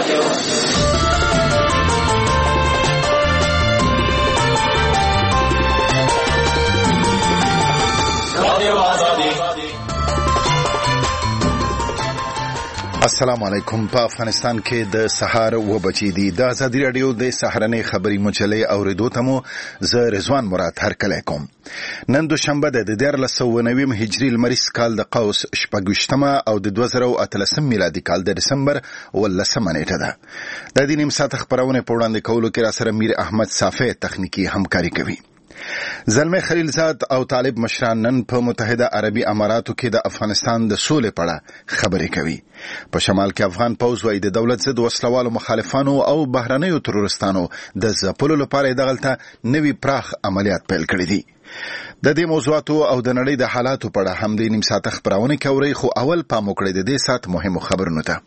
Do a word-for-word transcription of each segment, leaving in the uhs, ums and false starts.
السلام علیکم. په افغانستان کې د سهار و بجې دي. د ازادي رادیو د سهارنۍ خبري مجلې اوریدو ته مو زه رضوان مراد هرکلی کوم. نن دوشنبه ده د دیارلس سوه نوي هجري لمریز کال د قوس شپږویشتمه او د دوه زره اتلسم میلادي کال د دسمبر اوولسمه نیټه ده. د دې نیم ساعت خبرونه په وړاندې کولو کې را سره میر احمد صافی تخنیکی همکاري کوي. زلمه خلیلزاد او طالب مشران نن په متحده عربي اماراتو کې د افغانستان د سولې په اړه خبرې کوي. په شمال کې افغان پوځ وايي د دولت ضد وسلوالو مخالفانو او بهرنیو تروریستانو د ځپلو لپاره دغلته نوي پراخ عملیات پیل کړي دي. د دې موضوعاتو او د نړۍ د حالاتو په اړه هم د نیم ساعت خبرونه کوي، خو اول پام وکړئ د دې سات مهمو خبرونو ته.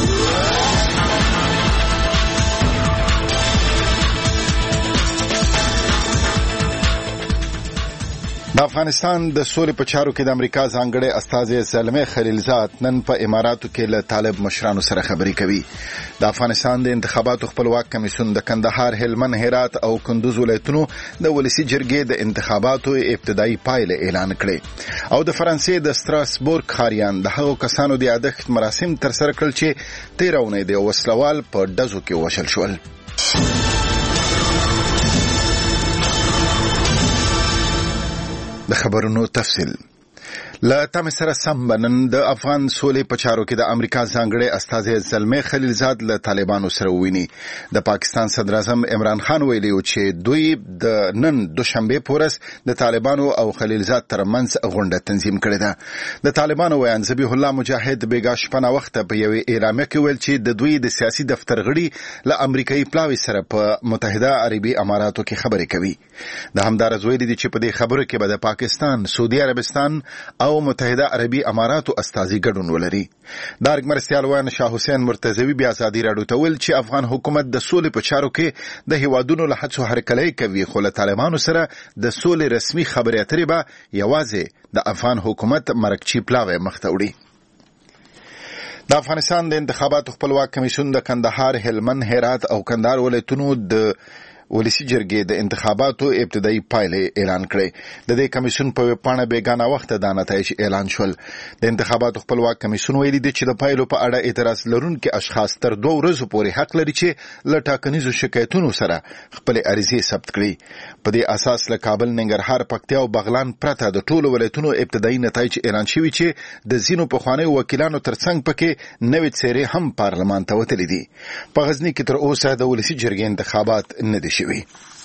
د افغانستان د سولې په چارو کې د امریکا ځانګړی استازی زلمه خلیلزاد نن په اماراتو کې له طالب مشرانو سره خبرې کوي. د افغانستان د انتخاباتو خپلواک کمیسیون د کندهار، هلمند، هرات او کندوز ولایتونو د ولسی جرګې د انتخاباتو ابتدایي پایله اعلان کړې او د فرانسې د ستراسبورګ ښاریان د هغو کسانو د یادښت مراسم ترسره کړل چې تېره اونۍ د وسلوال په ډزو کې وشل شول. د خبرونو تفصیل. له تم سره سم بنن د افغان سولې په چارو کې د امریکا ځانګړی استازی زلمه خلیلزاد له طالبانو سره وویني. د پاکستان صدر اعظم عمران خان ویلي و چې دوی د نن دوشنبه پورس د طالبانو او خلیلزاد ترمنځ غونډه تنظیم کړې ده. د طالبانو ویان ذبیح الله مجاهد بیګا شپه وخت په یو اعلامیه کې ویل چې د دوی د سیاسي دفتر غړي له امریکایي پلاوي سره په متحده عربي اماراتو کې خبرې کوي. د همدارز ویلي دي چې په دې خبرو کې به د پاکستان، سعودي عربستان او متحده عربي اماراتو استازي ګډون ولري. دارګ مرستيال وان شاه حسین مرتضوی بیا ازادي راډیو ته ویل چې افغان حکومت د سولې په چارو کې د هیوادونو له هڅو هرکلی کوي، خو له طالبانو سره د سولې رسمي خبرې اترې به یوازې د افغان حکومت مرکچی پلاوی مخته وړي. د افغانستان د انتخاباتو خپلواک کمیسیون د کندهار، هلمند، هرات او کندهار ولایتونو د ولسی جرګې د انتخاباتو ابتدایي پایلې اعلان کړې. د دې کمیسیون په ویبپاڼه بیګانه وخت د نتایج اعلان شول. د انتخاباتو خپلواک کمیسیون ویلي دی چې د پایلو په اړه اعتراض لرونکي اشخاص تر دوه ورځې پورې حق لري چې له ټاکنیزو شکایتونو سره خپل عریضې ثبت کړي. په دې اساس له کابل، ننګرهار، پکتیا او بغلان پرته د ټولو ولایتونو ابتدایي نتایج اعلان شوي چې د ځینو پخوانیو وکیلانو ترڅنګ پکې نوې څېرې هم پارلمان ته وتلي دي. په غزني کې تر اوسه د ولسی جرګې انتخابات نه دي شوي.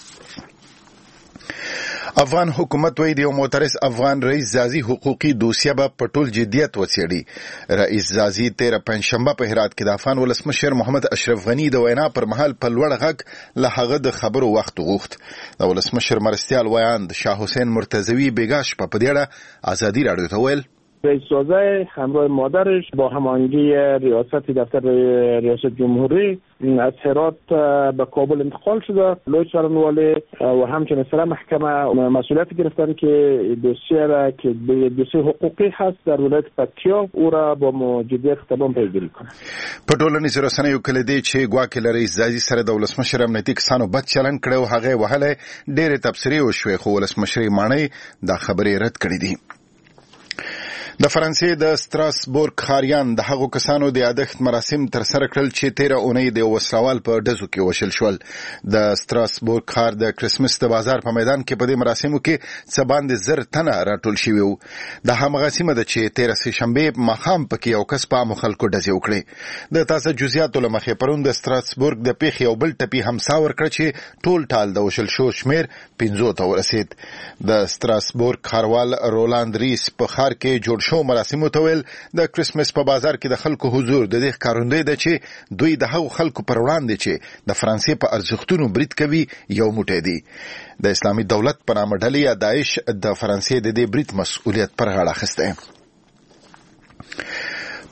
افغان حکومت وایي د یو معترض افغان رئیس زازي حقوقي دوسیه به په ټول جدیت وڅېړي. رئیس زازي تېره پنجشنبه په هرات کې د افغان ولسمشر محمد اشرف غني د وینا پر مهال په لوړ غږ له هغه د خبرو وخت وغوښت. د ولسمشر مرستیال ویان د شاه حسین مرتضوی بیګا شپه په دې اړه ازادي راډیو ته ویل رئیس سازه همراه مادرش با هماهنگی ریاست دفتر ریاست جمهوری از هرات به کابل انتقال شده. لوی سرانوالی و همچنین سر محکمه مسئولیت گرفتن که دوسیه را که دوسیه حقوقی هست در ولایت پکتیا او را با جدیت تمام پیگیری کنه. په ټولنیزو رسنیو کې لدی چې ګواکې له رئیس زازي سره د ولسمشر امنیتي کسانو بد چلند کړی او هغه وهله ډېرې تبصرې وشوې، خو ولسمشر ماڼۍ دا خبرې رد کړې دي. د فرانسې د ستراسبورګ ښاریان د هغو کسانو د یادښت مراسم ترسره کړل چې تېره اونۍ د وسلوال په ډزو کې وشل شول. د ستراسبورګ ښار د کرسمس د بازار په میدان کې په دې مراسمو کې څه باندې زر تنه راټول شوي وو. د همغه سیمه ده چې تېره سهشنبې ماښام پکې یو کس په عامو خلکو ډزې وکړې. د تازه جزیاتو له مخې پرون د ستراسبورګ د پیښې یو بل ټپي همسا ورکړه چې ټول ټال د وشل شو شمېر پنځو ته ورسېد. د ستراسبورګ ښاروال رولاند ریس په ښار کې جوړ شو مراسمو ته ویل د کرسمس په بازار کې د خلکو حضور د دې ښکارندوی ده چې دوی د هغو خلکو پر وړاندې چې د فرانسې په ارزښتونو برید کوي یو موټی دي. د اسلامي دولت په نامه ډلې یا داعش د فرانسې د دې برید مسؤلیت پر غاړه اخیستی. په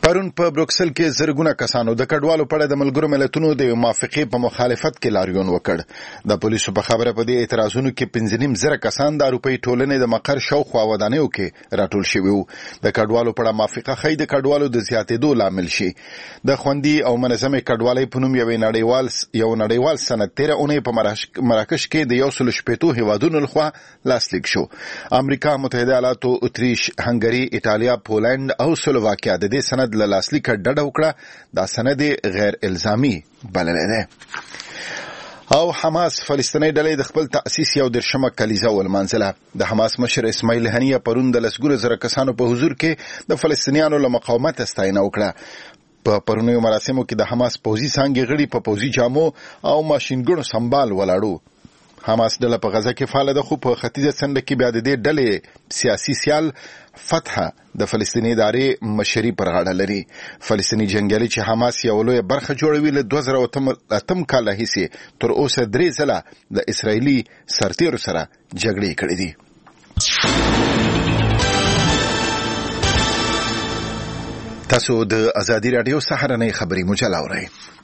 پرون په بروکسل کې زرګونه کسانو د کډوالو په اړه د ملګرو ملتونو د موافقې په مخالفت کې لاریون وکړ. د پولیسو په خبره په دې اعتراضونو کې پنځه نیم زره کسان د اروپאי ټولنې د مقر شاوخوا ودانیو کې راټول شوي وو. د کډوالو په اړه موافقه ښایي د کډوالو د زیاتېدو لامل شي. د خوندي او منظمې کډوالۍ په نوم یو نړیوال یو نړیوال سند تېره اونۍ په مراکش کې د یو سل شپېتو هیوادونو لخوا لاسلیک شو. امریکا متحده ایالاتو، اتریش، هنګري، ایټالیا، پولند او سلوواکیا د دې سند له لاسلیکه ډډه وکړه. دا سند غیر الزامي بللی دی. او حماس فلسطیني ډلې د خپل تأسیس یو درشمه کلیزه ولمانځله. د حماس مشر اسماعیل هنیه پرون د لسګونه زره کسانو په حضور کې د فلسطینیانو له مقاومت ستاینه وکړه. په پرونیو مراسمو کې د حماس پوځي څانګې غړي په پوځي جامو او ماشینګڼو سمبال ولاړو. حماس ډله په غزه کې فعاله ده، خو په ختیځه څنډه کې بیا د دې ډلې سیاسي سیال فتح د فلسطیني ادارې مشري پر غاړه لري. فلسطیني جنګیالي چې حماس یو لویه برخه جوړوي له دوه زره اتم کال راهیسې تر اوسه درې ځله د اسرائیلي سرتیرو سره جګړې کړې دي. تاسو د ازادي راډیو سهارنۍ خبري مجله اورئ.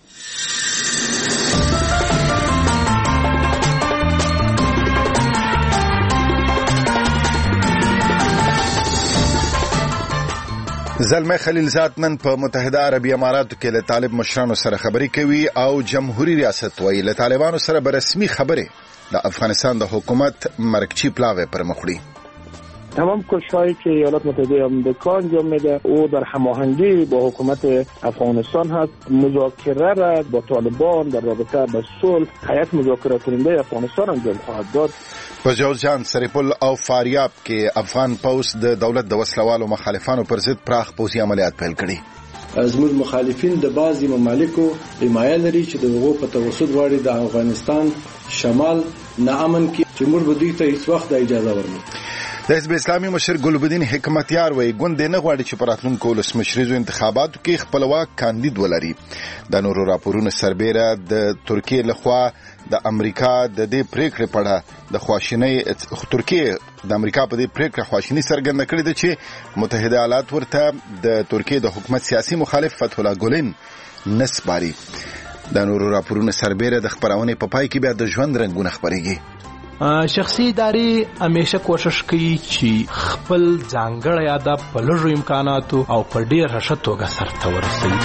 زلمه خلیلزاد نن په متحده عربي اماراتو کې له طالب مشرانو سره خبرې کوي او جمهوریت ریاست وایي له طالبانو سره به رسمي خبرې د افغانستان د حکومت مرکچی پلاوی پر مخ وړي. تمام کوشش‌هایی که ایالات متحده آمریکا انجام میده او در هماهنگی با حکومت افغانستان هست. مذاکره را با طالبان در رابطه با صلح هیئت مذاکره کننده افغانستان انجام خواهد داد. په جوزجان، سریپل او فاریاب کې افغان پولیس د دولت د وسلوالو مخالفانو پر ضد پراخ پوځي عملیات پیل کړي. زموږ مخالفین د بعضی ممالکو حمایت لري چې د هغو په توسط غواړي د افغانستان شمال ناامن کې چې موږ به دوی ته هیڅ وخت اجازه ورنکړو. د حزب اسلامي مشر ګلبدین حکمتیار وایي ګوند نه غواړي چې په راتلونکو ولسمشریزو انتخاباتو کې خپلواک کاندید ولري. د نورو راپورونو سربیره د ترکیې لخوا د امریکا د دې پریکړې په اړه د خواشینۍ ترکیې د امریکا په دې پریکړه خواشیني څرګنده کړې ده چې متحده ایالات ورته د ترکیې د حکومت سیاسي مخالف فتح الله ګولن نسپاري. د نورو راپورونو سربیره د خبرونې په پای کې بیا د ژوند رنګونه خبرېږي. شخصي ادارې همیشه کوشش کوي چې خپل ځانګړی ادب په لږو امکاناتو او په ډېر ښه توګه سرته ورسوي.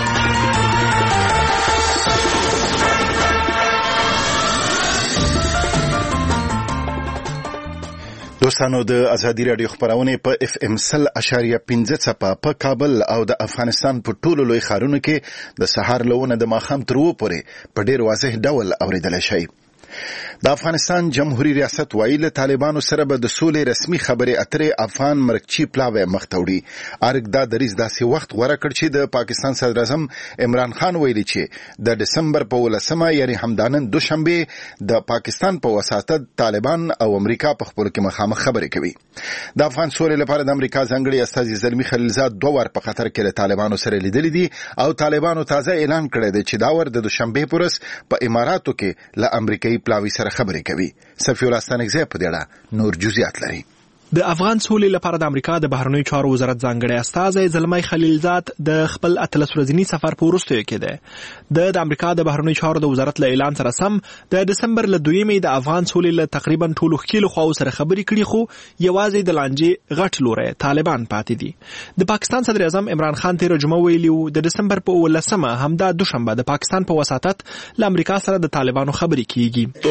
دوستانو، د ازادي راډیو خبرونه په اف ام سل اشاریه پنځه څپه په کابل او د افغانستان په ټولو لوی ښارونو کې د سهار لونه د ماښام تر اوه پورې په ډېر واضح ډول اورېدلی شئ. د افغانستان جمهوریت ریاست وایي له طالبانو سره به د سولې رسمي خبرې اترې افغان مرکچی پلاوی مخ ته وړي. ارګ دا دریځ داسې وخت غوره کړ چې د پاکستان صدر اعظم عمران خان ویلي چې د دسمبر په ولسمه یعنی همدانن دوشنبه د پاکستان په وساطت طالبان او امریکا په خپلو کې مخامخ خبرې کوي. د افغان سولې لپاره د امریکا ځانګړي استازي زلمي خلیلزاد دوه وار په قطر کې له طالبانو سره لیدلي دي او طالبانو تازه اعلان کړی دی چې دا ور د دوشنبه پر ورځ په اماراتو کې له امریکایي پلاوی سره خبرې کوي. صفی الله ستانکزی په دې اړه نور جزئیات لري. د افغان سولې لپاره د امریکا د بهرنیو چارو وزارت ځانګړی استازی زلمی خلیلزاد د خپل اتلس ورځني سفر په وروستیو کې دی. د امریکا د بهرنیو چارو د وزارت له اعلان سره سم د دسمبر له دویمې د افغان سولې له تقریبا ټولو ښکیلو خواو سره خبرې کړي، خو یوازې د لانجې غټ لوری طالبان پاتې دي. د پاکستان صدر اعظم عمران خان تېره جمعه ویلي وو د دسمبر په اوولسمه همدا دوشنبه د پاکستان په وساطت له امریکا سره د طالبانو خبرې کیږي.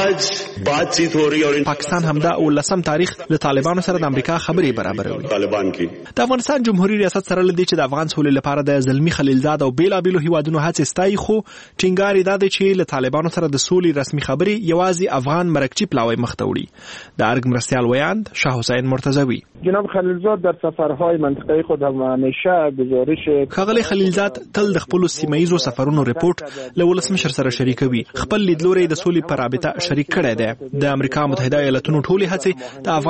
پاکستان همدا اوولسم تاریخ له طالبانو سره د امریکا خبرې برابروي. طالبان کی د افغانستان جمهوریت ریاست سره لدی چې د افغان سولې لپاره د زلمی خلیلزاد او بیلابیلو هیوادونو هڅې ستایي، خو ټینګار یې دا دی چې له طالبانو سره د سولې رسمي خبرې یوازې افغان مرکچی پلاوی مخ ته وړي. د ارګ مرستیال ویاند شاه حسین مرتضوی: جناب خلیلزاد در سفرهای منطقه خود همیشه گزارش ښاغلی خلیلزاد تل د خپلو سیمه‌ایزو سفرونو ریپورټ له ولسمشر سره شریکوي. خپل لیدلوری د سولې په رابطه شریک کړی دی. د امریکا متحده ایالاتونو ټولې هڅې د افغان حکومت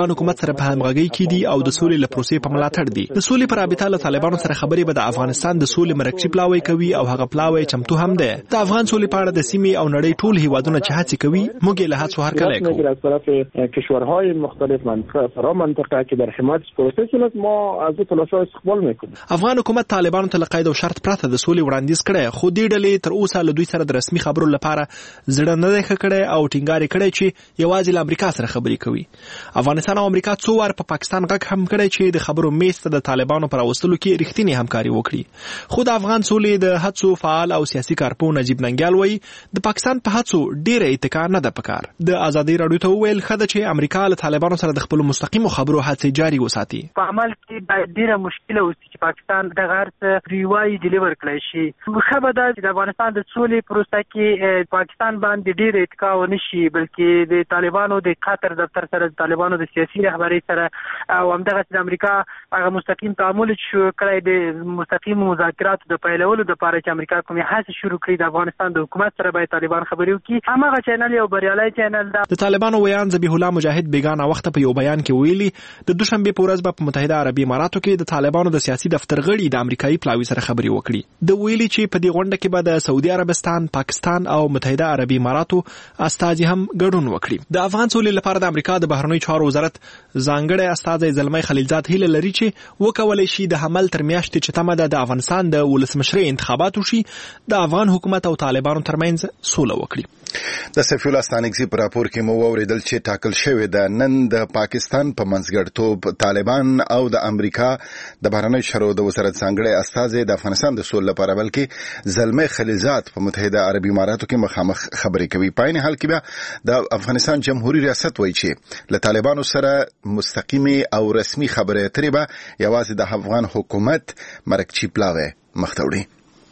سره په همغږي کې دي او د سولې له پروسې په ملاتړ دي. د سولې پر رابطه له طالبانو سره خبرې به د افغانستان د سولې مرکزي پلاوی کوي او هغه پلاوی چمتو هم ده. د افغان سولې په اړه د سیمې او نړۍ ټول هیوادونه چې هڅه کوي موږ له هڅو هرکلی کوو. از طرف کشورهای مختلف منطقه فرا منطقه که در حمایت پروسس است ما از تلاش‌ها استقبال میکنیم. افغان حکومت طالبانو ته له قید او شرط پرته د سولې وړاندیز کړی، خو دې ډلې تر اوسه له دوی سره د رسمي خبرو لپاره زړه نه دی ښه کړی او ټینګار یې کړی چې یوازې له امریکا سره خبرې کوي. افغانستان او امریکا څو وار په پاکستان غږ هم کړی چې د خبرو میز ته د طالبانو پر راوستلو کې رښتینې همکاري وکړي. خو د افغان سولې د هڅو فعال او سیاسي کارپوه نجیب ننګیال وایي د پاکستان په هڅو ډېره اتکا نه ده پکار. د ازادي راډیو ته وویل ښه ده چې امریکا له طالبانو سره د خپلو مستقیمو خبرو هڅې جاري وساتي. په عمل کې باید ډېره مشکله اوسي چې پاکستان دغه هر څه ریوایي ډیلیور کړی شي. ښه به ده چې د افغانستان د سولې پروسه کې پاکستان باندې ډېره اتکا ونه شي، بلکې د طالبانو د قطر دفتر سره د طالبانو د سیاسي رهبرۍ سره او همدغسې د امریکا هغه مستقیم تعامل چې شروع کړی د مستقیمو مذاکراتو د پیلولو دپاره چې امریکا کومې هڅې شروع کړي د افغانستان د حکومت سره باید طالبان خبرې وکړي. هماغه چینل یو بریالی چینل ده. د طالبانو ویان ذبیح الله مجاهد بیګانه وخته په یو بیان کې ویلي د دوشنبې په ورځ به په متحده عربي اماراتو کې د طالبانو د سیاسي دفتر غړي د امریکایي پلاوي سره خبرې وکړي. د ویلي چې په دې غونډه کې به د سعودي عربستان، پاکستان او متحده عربي اماراتو استازي هم ګډون وکړي. د افغان سولې لپاره د امریکا د بهرنیو چارو وزارت ځانګړی استازی زلمی خلیلزاد هیله لري چې وکولای شي د حمل تر میاشتې چې تمه ده د افغانستان د ولسمشرۍ انتخابات وشي، د افغان حکومت او طالبانو ترمنځ سوله وکړي. د سفیر الله ستانکزي په راپور کې مو واوریدل چې ټاکل شوی د نن د پاکستان په منځګړیتوب طالبان او د امریکا د بهرنیو چارو د وزارت ځانګړی استازی د افغانستان د سولې لپاره بلکې زلمی خلیلزاد په متحده عربي اماراتو کې مخامخ خبرې کوي. په عین حال کې بیا د افغانستان جمهوریت ریاست وایي چې له طالبانو سره مستقیمي او رسمي خبرې اترې به یوازې د افغان حکومت مرکزي پلاوی مخته وړي.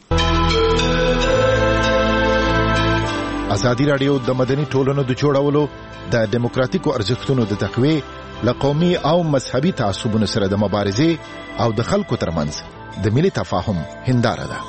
ازادي راډیو د مدني ټولنو د جوړولو د دیموکراتیکو ارزښتونو د تقویې له قومي او مذهبي تعصبونو سره د مبارزې او د خلکو ترمنځ د ملي تفاهم هنداره ده.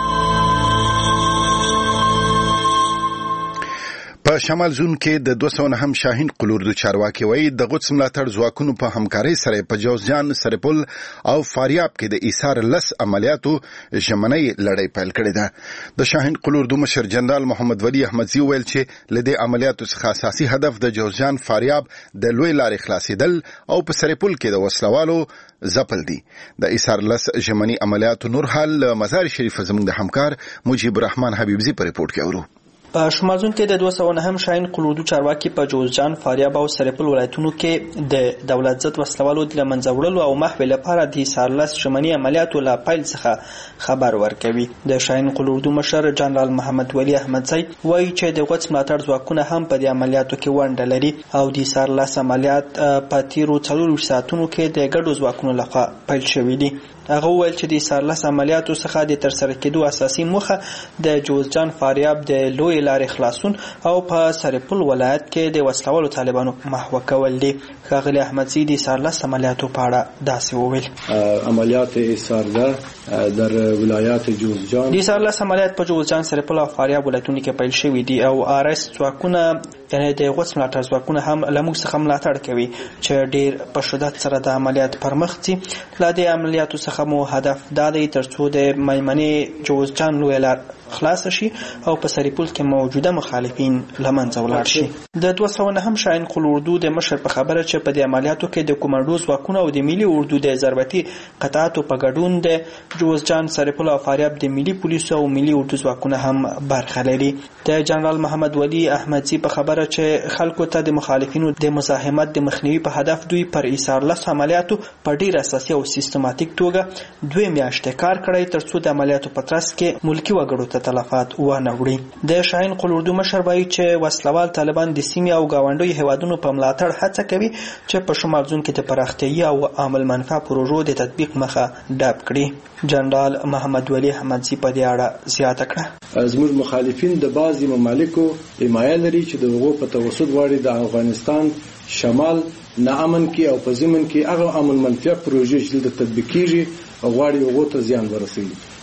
په شمال زون کې د دوه سوه نهم شاهین قلوردو چارواکي وایي د قدس ملاتړ ځواکونو په همکارۍ سره په جوزجان، سرپل او فاریاب کې د ایثار لس عملیاتو ژمنۍ لړۍ پیل کړې ده. د شاهین قلوردو مشر جنرال محمد ولی احمدزي ویل چې له دې عملیاتو څخه اساسي هدف د جوزجان، فاریاب د لوی لارې خلاصېدل او په سرپل کې د وسلوالو ځپل دي. د ایثار لس ژمنۍ عملیاتو نور حال مزار شریف زموږ د همکار مجیب الرحمن حبیبزي په ریپورت کې اورو. په شمال زون کې د دوه سوه نهم شاهین قلوردو چارواکي په جوزجان، فاریاب او سرپل ولایتونو کې د دولت ضد وسلوالو د له منځه وړلو او محو لپاره د ایثار لس ژمنۍ عملیاتو له پیل څخه خبر ورکوي. د شاهین قلوردو مشر جنرال محمد ولی احمدزی وایي چې د قدس ملاتړ ځواکونه هم په دې عملیاتو کې ونډه لري او د ایثار لس عملیات په تیرو څلورویشت ساعتونو کې د ګډو ځواکونو لخوا پیل شوي دي. هغه وویل چې د ایثار لس عملیاتو څخه د ترسره کېدو اساسي موخه د جوزجان، فاریاب د لوی لارې خلاصون او په سرپل ولایت کې د وسلوالو طالبانو محو کول دي. ښاغلي احمدزي د ایثار لس عملیاتو په اړه داسې وویل: عملیات ایثار لس در ولایات جوزجان د ایثار لس عملیات په جوزجان، سرپل او فاریاب ولایتونو کې پیل شوي دي او آر اس ځواکونه یعنی د قدس ملاتړ ځواکونه هم له موږ څخه ملاتړ کوي چې ډېر په شدت سره د عملیات پر مخ ځي. له دې عملیاتو څخه مو هدف دا دی ترڅو د میمنې جوزجان لوی لار خلاص شي او په سرپل کې موجوده مخالفین له منځه ولاړ شي. د دوه سوه نهم شاهین قلوردو د مشر په خبره چې په دې عملیاتو کې د کمانډو ځواکونه او د ملي اردو د ضربتي قطعاتو په ګډون د جوزجان، سرپل او فاریاب د ملي پولیسو او ملي اردو ځواکونه هم برخه لري. د جنرال محمد ولی احمدزي په خبره چې خلکو ته د مخالفینو د مزاحمت د مخنیوي په هدف دوی پر ایثار لس عملیاتو په ډیر اساسي او سیستماتیک توګه دوی میاشتې کار کړی ترڅو د عملیاتو په ترڅ کې ملکی وګړو ته تلفات ونه وړي. د شاهین قلوردو مشر وایي چې وسلوال طالبان د سیمې او گاونډیو هیوادونو په ملاتړ هڅه کوي چې په شمال زون کې د پراختیايي او عامل منفعه پروژو د تطبیق مخه ډاب کړي. جنرال محمد ولی احمدزي په دې اړه زیاته کړه: زموږ مخالفین د بعضی ممالکو حمایه لري چې د هغو په توسط غواړي د افغانستان شمال نه امن کې او په ضمن کې هغه عامل منفعه پروژې چې د تطبیق کیږي او غواړي هغو ته زیان ورسوي.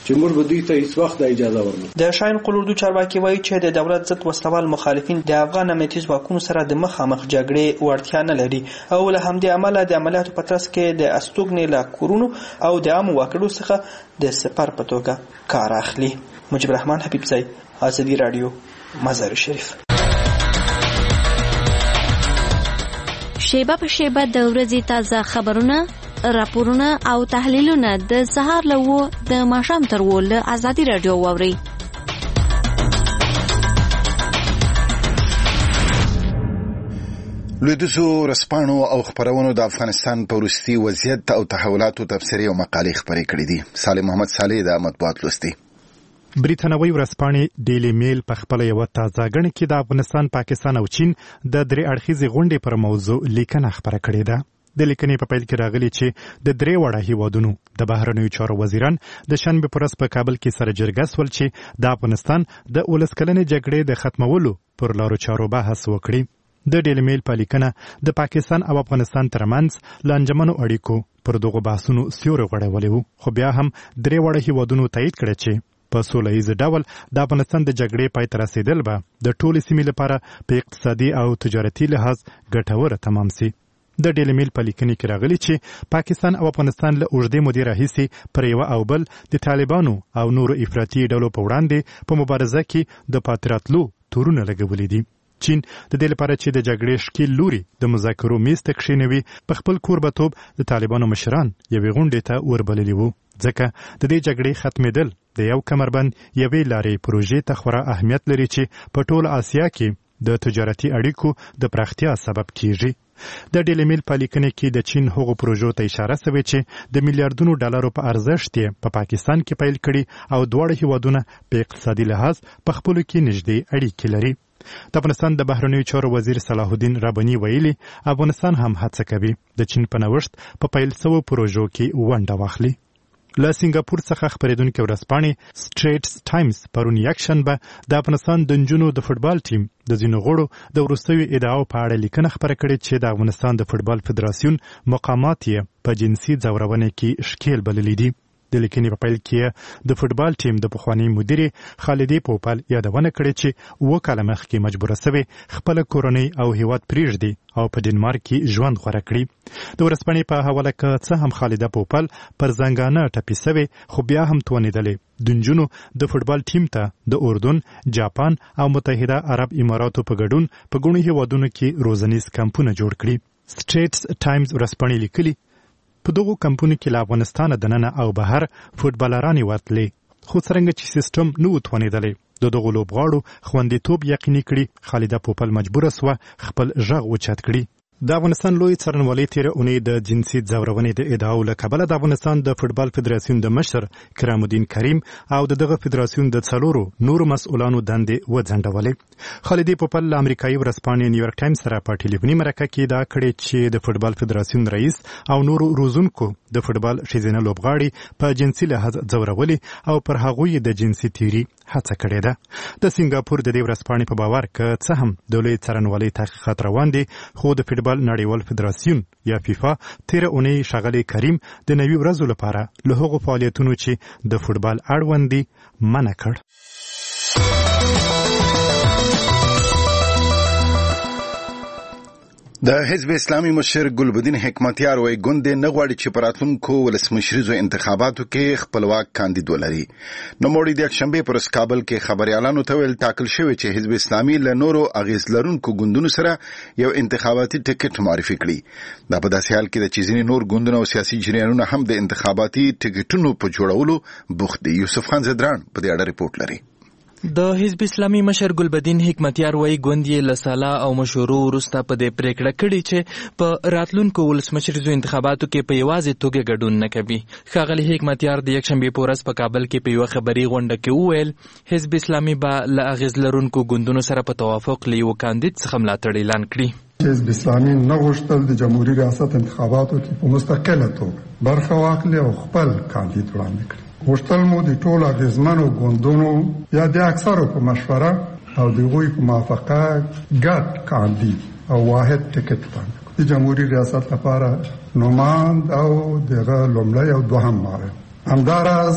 چې موږ به دوی ته هیڅ وخت اجازه ورنکړو. د شاهین قلوردو چارواکي وایي چې د دولت ضد وسلوال مخالفین د افغان امنیتي ځواکونو سره د مخامخ جګړې وړتیا نه لري او له همدې امله د عملیاتو په ترڅ کې د استوګنې له کورونو او د عامو وګړو څخه د سپر په توګه کار اخلي. مجيب الرحمن حبیبزی، ازادي رادیو، مزار شریف. شیبه په شیبه د ورځې تازه خبرونه، راپورونه او تحلیلونه د سهار له و د ماښام تر و له ازادي رادیو واورئ. لویدیځو ورځپاڼو او خبرونو د افغانستان په وروستي وضعیت او تحولاتو تبصرې او مقالې خپرې کړې دي. صالح محمد صالح د مطبوعات لوستي. بریتانوي ورځپاڼې ډیلی میل په خپل یو تازه غړ کې د افغانستان، پاکستان او چین د درې اړخیزې غونډې پر موضوع لیکنه خبره کړې ده. د لیکنې په پیل کې راغلي چې د درې وړه هیوادونو د بهرنیو چارو وزیران د شنبه پر ورځ په کابل کې سره جرګه سول چې د افغانستان د ولس کلنې جګړې د ختمولو پر لارو چارو بحث وکړي. د ډیلی میل په لیکنه د پاکستان او افغانستان ترمنځ لانجمنو اړیکو پر دغه بحثونو سیوری غوړولی وو، خو بیا هم درې وړه هیوادونو تایید کړی چې په سوله ییز ډول د افغانستان د جګړې پای ته رسیدل به د ټولې سیمې لپاره په اقتصادي او تجارتي لحاظ ګټوره تمام سي. د ډیلی میل په لیکنې کې راغلي چې پاکستان او افغانستان له اوږدې مودې راهیسې پر یوه او بل د طالبانو او نورو افراطي ډلو په وړاندې په مبارزه کې د پاتې راتلو تورونه لګولي دي. چین د دې لپاره چې د جګړې ښکیل لوري د مذاکرو میز ته کښېنوي په خپل کوربتوب د طالبانو مشران یوې غونډې ته وربللي وو، ځکه د دې جګړې ختمېدل د یو کمربند یوې لارې پروژې ته خورا اهمیت لري چې په ټول آسیا کې د تجارتي اړیکو د پراختیا سبب کیږي. د ډیلی میل په لیکنه کې د چین هغو پروژو ته اشاره شوې چې د میلیارډونو ډالرو په ارزښت یې په پاکستان کې پیل کړي او دواړه هیوادونه په اقتصادي لحاظ په خپلو کې نږدې اړیکې لري. د افغانستان د بهرنیو چارو وزیر صلاح الدین رباني ویلي افغانستان هم هڅه کوي د چین په نوښت په پیل شوو پروژو کې ونډه واخلي. له سنگاپور څخه خبرېدونکې ورځپاڼې سټریټس ټایمز پرون یکشنبه د افغانستان د نجونو د فوټبال ټیم د ځینو غړو د وروستیو ادعاو په اړه لیکنه خپره کړې چې د افغانستان د فوټبال فدراسیون مقامات یې په جنسي ځورونې کې ښکیل بللي دي. د لیکنې په پیل کې د فوټبال ټیم د پخواني مدیرې خالدې پوپل یادونه کړې چې اووه کاله مخکې مجبوره سوې خپله کورنۍ او هیواد پرېږدي او په ډنمارک کې ژوند غوره کړي. د ورځپاڼې په حواله که څه هم خالده پوپل پر زنګانه ټپي سوې، خو بیا هم توانېدلې د نجونو د فوټبال ټیم ته د اردن، جاپان او متحده عرب اماراتو په ګډون په ګڼو هیوادونو کې روزنیز کمپونه جوړ کړي. سټریټس ټایمز ورځپاڼې لیکلي په دغو کمپونو کې له افغانستانه دننه او بهر فوټبالرانې وتلې، خو څرنګه چې سیستم نه و توانېدلی د دغو لوبغاړو خوندیتوب یقیني کړي، خالده پوپل مجبوره سوه خپل غږ اوچت کړي. د افغانستان لوی څارنوالۍ تېره اونۍ د جنسي ځورونې د ادعاو له کبله د افغانستان د فوټبال فدراسیون د مشر کرام الدین کریم او د دغه فدراسیون د څلورو نورو مسؤلانو دندې وځنډولې. خالدې پوپل له امریکایي ورځپاڼې نیویارک ټایمز سره په ټلیفوني مرکه کې ادعا کړې چې د فوټبال فدراسیون رئیس او نورو روزونکو د فوټبال ښځینه لوبغاړي په جنسي لحاظ ځورولې او پر هغوی د جنسي تیري هڅه کړې ده. د سنگاپور د دې ورځپاڼې په باور که څه هم د لوی څارنوالۍ تحقیقات روان دي، خو د فوټبال نړیوال فدراسیون یا فیفا تیره اونۍ ښاغلی کریم د نوي ورځو لپاره له هغو فعالیتونو چې د فوټبال اړوند دي منع کړ. د حزب اسلامي مشر ګلبدین حکمتیار وایي ګوندې نه غواړي چې په راتلونکو ولسمشریزو انتخاباتو کې خپلواک کاندید ولري. نوموړي د یکشنبې په ورځ کابل کې خبریالانو ته ویل ټاکل شوی چې حزب اسلامي له نورو اغیز لرونکو ګوندونو سره یو انتخاباتي ټکټ معرفي کړي. دا په داسې حال کې ده چې ځینې نور ګوندونه او سیاسي جریانونه هم د انتخاباتي ټکټونو په جوړولو بوخت دي. یوسف خان زدران په دې اړه ریپورت لري. د حزب اسلامي مشر ګلبدین حکمتیار وایي ګوند یې له سالا او مشورو وروسته په دې پریکړه کړې چې په راتلونکو ولسمشریزو انتخاباتو کې په یوازې توګه ګډون نه کوي. ښاغلي حکمتیار د یکشنبې په ورځ په کابل کې په یوه خبري غونډه کې وویل حزب اسلامي به له اغیز لرونکو ګوندونو سره په توافق له یوه کاندید څخه ملاتړ اعلان کړي. حزب اسلامي نه غوښتل د جمهوري ریاست انتخاباتو کې په مستقله توګه برخه واخلي او خپل کاندید وړاندې کړي. غوښتل مو د ټولو اغیزمنو ګوندونو یا د اکثرو په مشوره او د هغوی په موافقه ګډ کاندید او واحد ټکټ وړاندې کړو. د جمهوري ریاست لپاره نوماند او دغه لومړی او دوهم معاون همداراز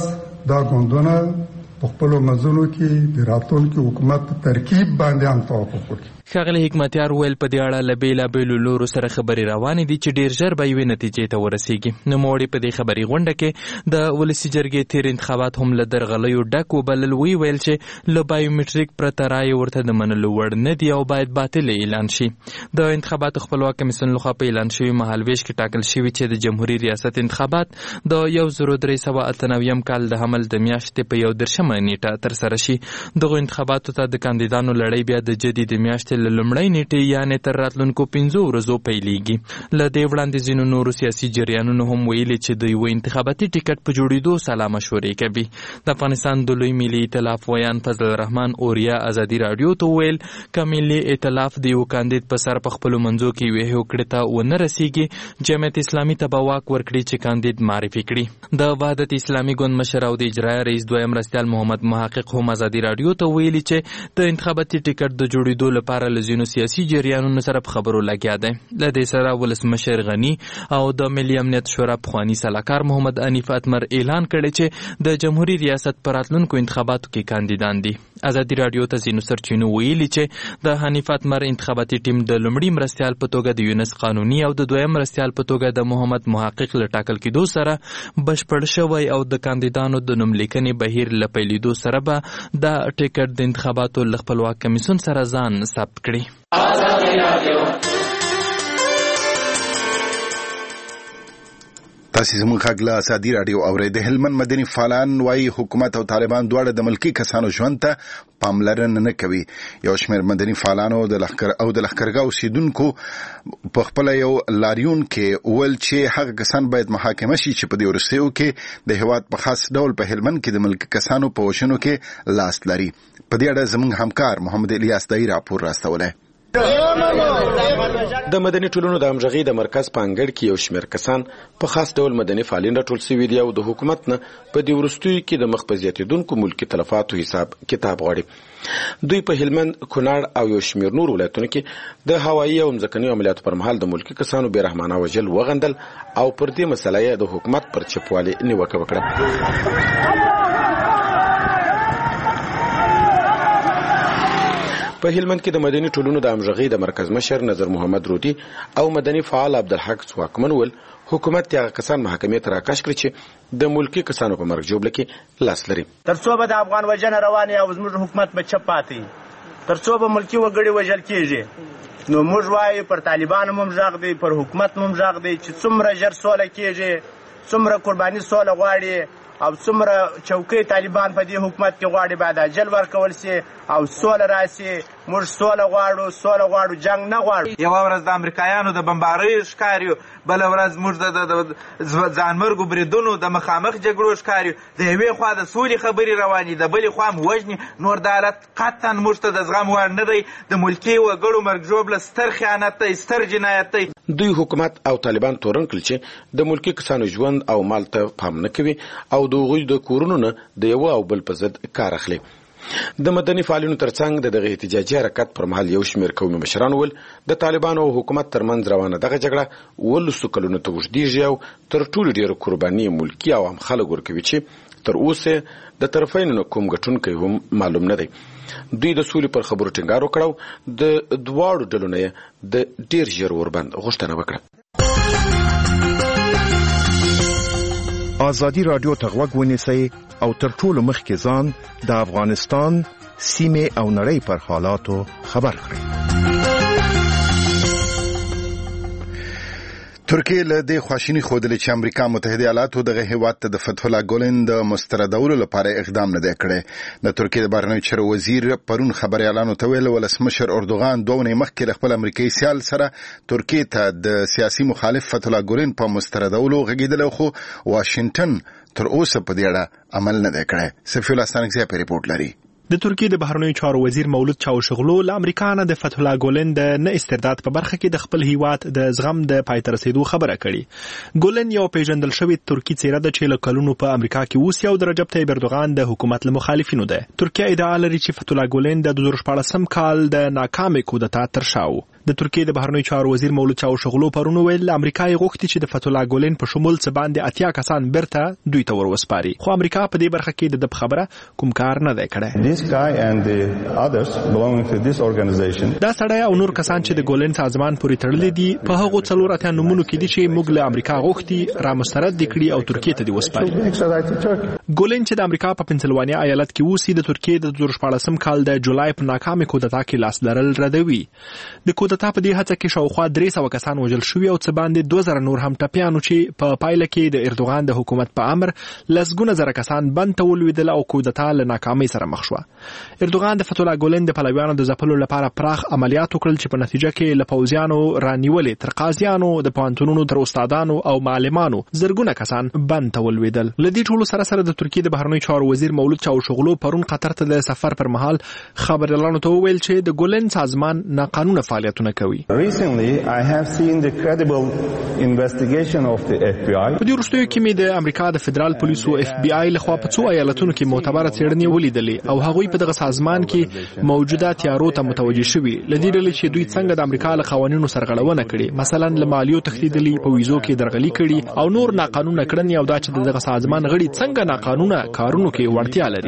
دا ګوندونه په خپلو منځونو کې د راتلونکي حکومت په ترکیب باندې هم توافق وکړي. ښاغلی حکمتیار ویل په دې اړه له بېلابېلو لورو سره خبرې روانې دي چې ډېر ژر به یوې نتیجې ته ورسېږي. نوموړي په دې خبري غونډه کې د ولسي جرګې تېر انتخابات هم له درغلیو ډک وبلل. وی ویل چې له بایومټریک پرته رایې ورته د منلو وړ نه دي او باید باطل اعلان شي. د انتخاباتو خپلواک کمیسیون لخوا په اعلان شوي مهالویش کې ټاکل شوي چې د جمهوري ریاست انتخابات د یو زرو درې سوه اته نویم کال د حمل د میاشتې په یو دېرشمه نیټه ترسره شي. دغو انتخاباتو ته د کاندیدانو لړۍ بیا د جدي د میاشتې له لومړۍ نیټې یعنې تر راتلونکو پنځو ورځو پیلېږي. له دې وړاندې ځینو نورو سیاسي جریانونو هم ویلي چې د یوه انتخاباتي ټکټ په جوړېدو سلا مشورې کوي. د افغانستان د لوی ملي ائتلاف ویان فضل الرحمن اوریا ازادي راډیو ته ویل که ملي ائتلاف د یو کاندید په سر په خپلو منځو کې یوې هوکړې ته ونه رسېږي، جمعیت اسلامي ته به واک ورکړي چې کاندید معرفي کړي. د وحدت اسلامي ګوند مشر او د اجرایه رئیس دویم مرستیال محمد محقق هم ازادي راډیو ته ویلي چې د انتخاباتي ټکټ د جوړېدو لپاره له ځینو سیاسي جریانونو سره په خبرو لګیا دی. له دې سره ولسمشر غني او د ملي امنیت شورا پخواني سلاکار محمد انیف اتمر اعلان کړی چې د جمهوریت ریاست په راتلونکو انتخاباتو کې کاندیدان دي. ازادي راډیو ته ځینو سرچینو ویلي چې د حنیف اتمر انتخاباتي ټیم د لومړي مرستیال په توګه د یونس قانوني او د دویم مرستیال په توګه د محمد محقق له ټاکل کېدو سره بشپړ شوی او د کاندیدانو د نوملیکنې بهیر له پیلېدو سره به د ټکټ د انتخاباتو له خپلواک کمیسیون سره ځان ثبت کړي. تاسو زموږ غږ له ازادي راډیو اورئ. د هلمند مدني فعالان وايي حکومت او طالبان دواړه د ملکي کسانو ژوند ته پاملرنه نه کوي. یو شمېر مدني فعالانو د لښکر او د لښکرګاه اوسیدونکو په خپله یو لاریون کې وویل چې هغه کسان باید محاکمه شي چې په دې وروستیو کې د هېواد په خاص ډول په هلمند کې د ملکي کسانو په وژنو کې لاس لري. په دې اړه زموږ همکار محمد الیاس دای راپور راستولی. د مدني ټولنو د همغږۍ د مرکز په انګړ کې یو شمېر کسان په خاص ډول مدني فعالین راټول شوي دي او د حکومت نه په دې وروستیو کې د مخ په زیاتېدونکو ملکي تلفاتو حساب کتاب غواړي. دوی په هلمند، کونړ او یو شمېر نور ولایتونو کې د هوایي او ځمکنیو عملیاتو پر مهال د ملکي کسانو بېرحمانه وژل وغندل او پر دې مسله یې د حکومت پر چپوالي نیوکه وکړه. په هلمند کې د مدني ټولنو د همغږۍ د مرکز مشر نظر محمد رودي او مدني فعال عبدالحق ځواکمن ویل حکومت هغه کسان محاکمې ته راکش کړي چې د ملکي کسانو په مرګ ژوبله کې لاس لري. تر څو به د افغان وژنه روانې او زموږ حکومت به چپ پاتې، تر څو به ملکي وګړي وژل کېږي، نو موږ وایو پر طالبانو هم غږ دی، پر حکومت هم غږ دی چې څومره ژر سوله کېږي، څومره قرباني سوله غواړي او څومره چوکۍ طالبان په دې حکومت کې غواړي باید اجل ورکول سي او سوله راسي. موږ سوله غواړو، سوله غواړو، جنگ نه غواړو. یوه ورځ د امریکایانو د بمباریو ښکاریو، بله ورځ موږ د ځانمرګو بریدونو د مخامخ جګړو ښکاریو. د یوې خوا د سولې خبرې روانې، د بلې خوا هم وژنې. نور د حالت قطعا موږ ته د زغم وړ نه دی. د ملکي وګړو مرګ ژوبله ستر خیانت دی، ستر جنایت دی. دوی حکومت او طالبان تورن کړل چې د ملکي کسانو ژوند او مال ته پام نه کوي او د هغوی د کورونو نه د یو او بل په ضد کار اخلي. د مدني فعالینو ترڅنګ د دغه احتجاجي حرکت پر مهال یو شمېر قومي مشران ویل د طالبانو او حکومت ترمنځ روانه دغه جګړه اوولسو کلونو ته اوږدېږي او تر ټولو ډېره قرباني ملکي او عام خلک ورکوي چې تر اوسه د طرفینو نه کوم ګټونکی هم معلوم نه دی. دوی د سولې پر خبرو ټینګار وکړ، د دواړو ډلو نه یې د ډېر ژر وربند غوښتنه وکړه. ازادي راډیو ته غوږ ونیسئ او تر ټولو مخکې ځان د افغانستان سیمې او نړۍ پر حالاتو خبر کړئ. ترکیه له دې خواشیني ښودلې چې امریکا متحده ایالاتو دغه هېواد ته د فتح الله ګولن د مستردولو لپاره اقدام نه دی کړی. د ترکیې د بهرنیو چارو وزیر پرون خبریالانو ته ویل ولسمشر اردوغان دوه اونۍ مخکې له خپل امریکایي سیال سره ترکیې ته د سیاسي مخالف فتح الله ګولن په مستردولو غږېدلی، خو واشنګټن تر اوسه په دې اړه عمل نه دی کړی. سفیع الله ستانکزی په ریپورټ لري. د ترکیې د بهرنیو چارو وزیر مولود چاوشغلو له امریکا نه د فتح الله ګولن د نه استرداد په برخه کې د خپل هیواد د زغم د پای ته رسیدو خبره کړې. ګولن یو پیژندل شوی ترکی څیره ده چې له کلونو په امریکا کې اوسي او د رجب طیب اردوغان د حکومت له مخالفینو ده. ترکیه ادعا لري چې فتح الله ګولن د دوه زره شپاړسم کال د ناکامې کودتا تر شا و. د ترکیې د بهرنیو چارو وزیر مولود چاوشغلو پرون ویل امریکا یې غوښتي چې د فتح الله ګولن په شمول څه باندې اتیا کسان برته دوی ته وروسپاري، خو امریکا په دې برخه کې د خبره کوم کار نه دی کړی. دا سړی او نور کسان چې د ګولن سازمان پورې تړلي دي په هغو څلور اتیا نومونو کې دي چې موږ له امریکا غوښتي را مسترد کړي او ترکیې ته دي وسپاري. ګولن چې د امریکا په پنسلوانیا ایالت کې اوسي د ترکیې د دوه زره شپاړسم کال د جولای په ناکامه کودتا کې لاس لرل ردوي. د کودتا په دې هڅه کې شاوخوا درې سوه کسان وژل شوي او څه باندې دوه زره نور هم ټپیانو چې په پایله کې د اردوغان د حکومت په امر لسګونه زره کسان بند ته ولوېدل او کودتا له ناکامۍ سره مخ شوه. اردوغان د فتح الله ګولن د پلویانو د ځپلو لپاره پراخ عملیات وکړل چې په نتیجه کې له پوځیانو رانیولې تر قاضیانو د پوهنتونونو تر استادانو او معلمانو زرګونه کسان بند ته ولوېدل. له دې ټولو سره سره د ترکیې د بهرنیو چارو وزیر مولود چاوشغلو پرون قطر ته د سفر پر مهال خبريالانو ته وویل چې د ګولن سازمان ناقانونه فعالیتونه کوي. په دې وروستیو کې مې د امریکا د فدرال پولیسو اف بی آی لخوا په څو ایالتونو کې معتبره څېړنې ولیدلې او هغوی په دغه سازمان کې موجوده تیارو ته متوجه شوي، له دې ډلې چې دوی څنګه د امریکا له قوانینو سرغړونه کړې، مثلا له مالیو تښتېدلي، په ویزو کې درغلي کړي او نور ناقانونه کړنې، او دا چې دغه سازمان غړي څنګه ناقانونه کارونو کې وړتیا لري.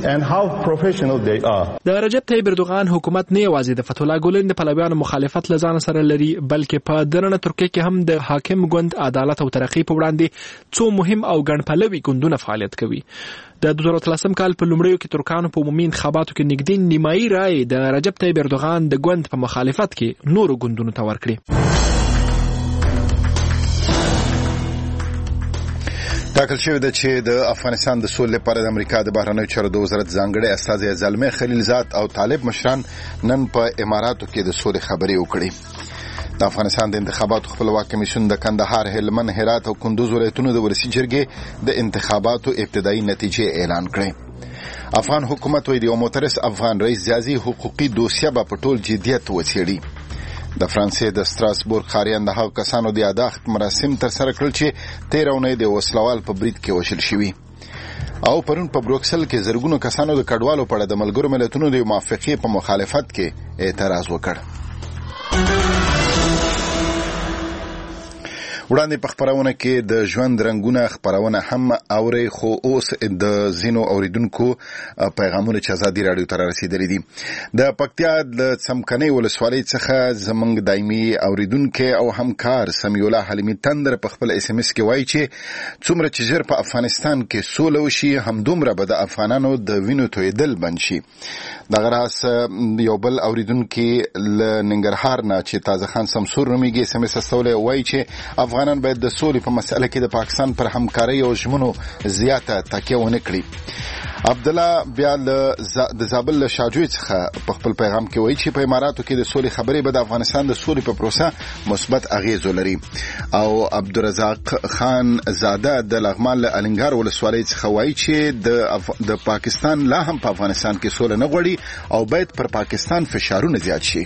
د رجب طیب اردوغان حکومت نه یوازې د فتح الله ګولن د پلویانو مخالفت له ځان سره لري، بلکې په دننه ترکیه کې هم د حاکم ګوند عدالت او ترقی په وړاندې څو مهم او ګڼپلوي ګوندونه فعالیت کوي. د دوه زره اتلسم کال په لومړیو کې ترکانو په عمومي انتخاباتو کې نږدې نیمایي رایې د رجب طیب اردوغان د ګوند په مخالفت کې نورو ګوندونو ته ورکړي. ټاکل شوې ده چې د افغانستان د سولې لپاره د امریکا د بهرنیو چارو د وزارت ځانګړی استازی زلمي خلیلزاد او طالب مشران نن په اماراتو کې د سولې خبرې وکړې. د افغانستان د انتخاباتو خپلواک کمیسیون د کندهار، هلمند، هرات او کندوز ولایتونو د ولسي جرګې د انتخاباتو ابتدایي نتیجې اعلان کړې. افغان حکومت وایي د یو معترض افغان رئیس ځاځي حقوقي دوسیه به په ټول جدیت وڅېړي. د فرانسې د ستراسبورګ ښاریان د هغو کسانو د یاداښت مراسم ترسره کړل چې تېره اونۍ د وسلوال په برید کې وژل شوي. او پرون په بروکسل کې زرګونو کسانو د کډوالو په اړه د ملګرو ملتونو د موافقې په مخالفت کې اعتراض وکړ. وړاندې په خبرونه کې د ژوند رنگونه خبرونه هم اوري، خو اوس د زینو اوریدونکو پیغامونه چې ازادي رادیو ته رسیدلي دي. د پکتیا د څمکنۍ ولسوالۍ څخه زمونږ دایمي اوریدونکو او همکار سمیع الله حلیمي تندر په خپل اس ام اس کې وایي چې څومره چې ژر په افغانستان کې سوله وشي همدومره به د افغانانو د وینو تویدل بند شي. دغه راس یو بل اوریدونکو له ننګرهار نه چې تازه خان سمسور نومیږي اس ام اس استوله وایي چې افغانان باید د سولې په مسأله کې د پاکستان پر همکارۍ او ژمنو زیاته تکیه ونه کړي. عبد الله بیا د زابل له شاجوی څخه په خپل پیغام کې وایي چې په اماراتو کې د سولې خبرې به د افغانستان د سولې په پروسه مثبت اغیز ولري. او عبدالرزاق خان زاده د لغمان له الینګار ولسوالۍ څخه وایي چې د د پاکستان لا هم په افغانستان کې سوله نه غواړي او باید پر پاکستان فشارونه زیات شي.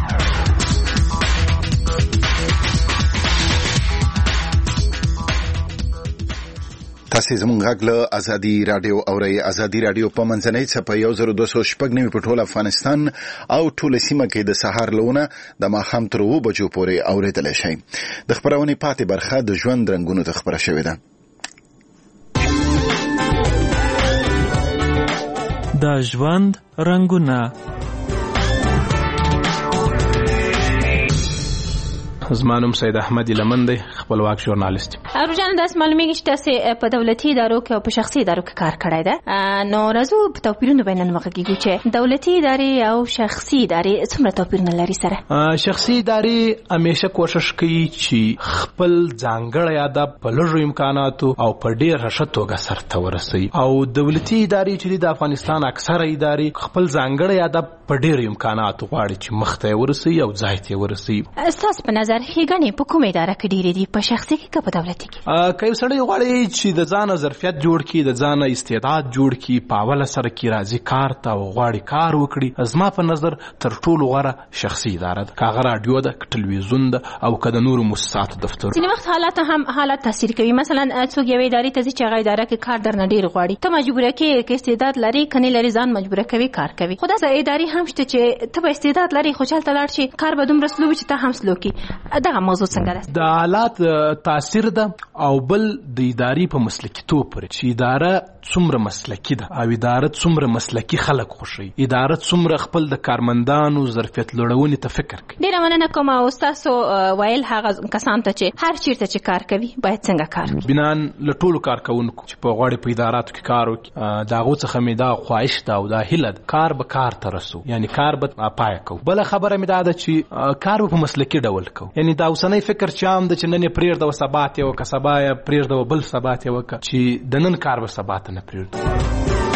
تاسو زموږ غږ له ازادي رادیو اورئ. ازادي رادیو په منځنۍ څپه یو زر دوه سوه شپږ نوي په ټول افغانستان او ټوله سیمه کې د سهار لونه د ماښام تر اووه بجو پورې اورېدلی شئ. د خپرونې پاتې برخه د ژوند رنګونو ته خپره شوې ده. د ژوند رنګونه. زما نوم سید احمد لمن دی، خپلواک ژورنالیست. روزانه داس معلومیږي چې تاسو په دولتي ادارو کې او په شخصي ادارو کې کار کړی دی. نو راځو په توپیرونو باندې وغږیږو چې دولتي ادارې او شخصي ادارې څومره توپیرونه لري سره. شخصي ادارې همیشه کوشش کوي چې خپل ځانګړی ادب په لږو امکاناتو او په ډېر ښه توګه سرته ورسوي، او دولتي ادارې چې د افغانستان اکثره ادارې خپل ځانګړی ادب په ډېر امکاناتو غواړي چې مخ ته ورسوي او ځای ته ورسوي. ستاسو په نظر ادارې ښېګڼې په کومه اداره کې ډېرې دي، په شخصي کې که په دولتي کې؟ که یو سړی غواړي چې د ځانه ظرفیت جوړ کړي، د ځانه استعداد جوړ کړي، په اوله سره کې راځي کار ته او غواړي کار وکړي، زما په نظر تر ټولو غوره شخصي اداره ده، که هغه راډیو ده، که ټلویزیون ده، او که د نورو مؤسساتو دفتر. ځینې وخت حالات هم حالات تاثیر کوي. مثلا څوک یوې ادارې ته ځي چې هغه اداره کې کار درنه ډېر غواړي، ته مجبوره کېږې که استعداد لري که نه لري ځان مجبوره کوي کار کوي. خو داسې ادارې هم شته چې ته به استعداد لري خو چې هلته لاړ شي کار به دومره سلو وي چې ته هم سلو کړي. دغه موضوع څنګه ده؟ د حالات تاثیر ده او بل د ادارې په مسلکیتوب پورې چې اداره څومره مسلکي ده او اداره څومره مسلکي خلک خوښوي، اداره څومره خپل د کارمندانو ظرفیت لوړونې ته فکر کوي. ډېره مننه کوم. او ستاسو ویل هغه کسان ته چې هر چیرته چې کار کوي باید څنګه کار وکړي؟ بنان له ټولو کارکوونکو چې په غواړي په اداراتو کې کار وکړي، د هغو څخه مې دا خواهش ده او دا هیله ده کار به کار ته رسو، یعنی کار به پایه کوو. بله خبره مې دا ده چې کار به په مسلکي ډول کوو، یعنی دا اوسنی فکر چې عام ده چې نن یې پرېږده سبا ته یې وکړه، سبا یې پرېږده بل سبا ته یې وکړه، چې د نن کار به سبا ته نه پرېږدو.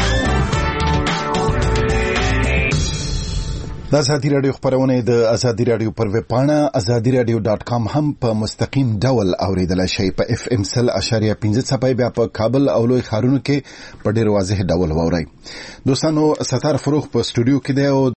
د ازادي راډیو خبرونه د ازادي راډیو پر ویب پاڼه ازادي راډیو ډاټ کام هم په مستقیم ډول اوریدلای شئ. په اف ام سل اشاریه پنځه څپې بیا په کابل او لوی ښارونو کې په ډېر واضح ډول واورئ. دوستانو ستار فروغ په سټوډیو کې دی او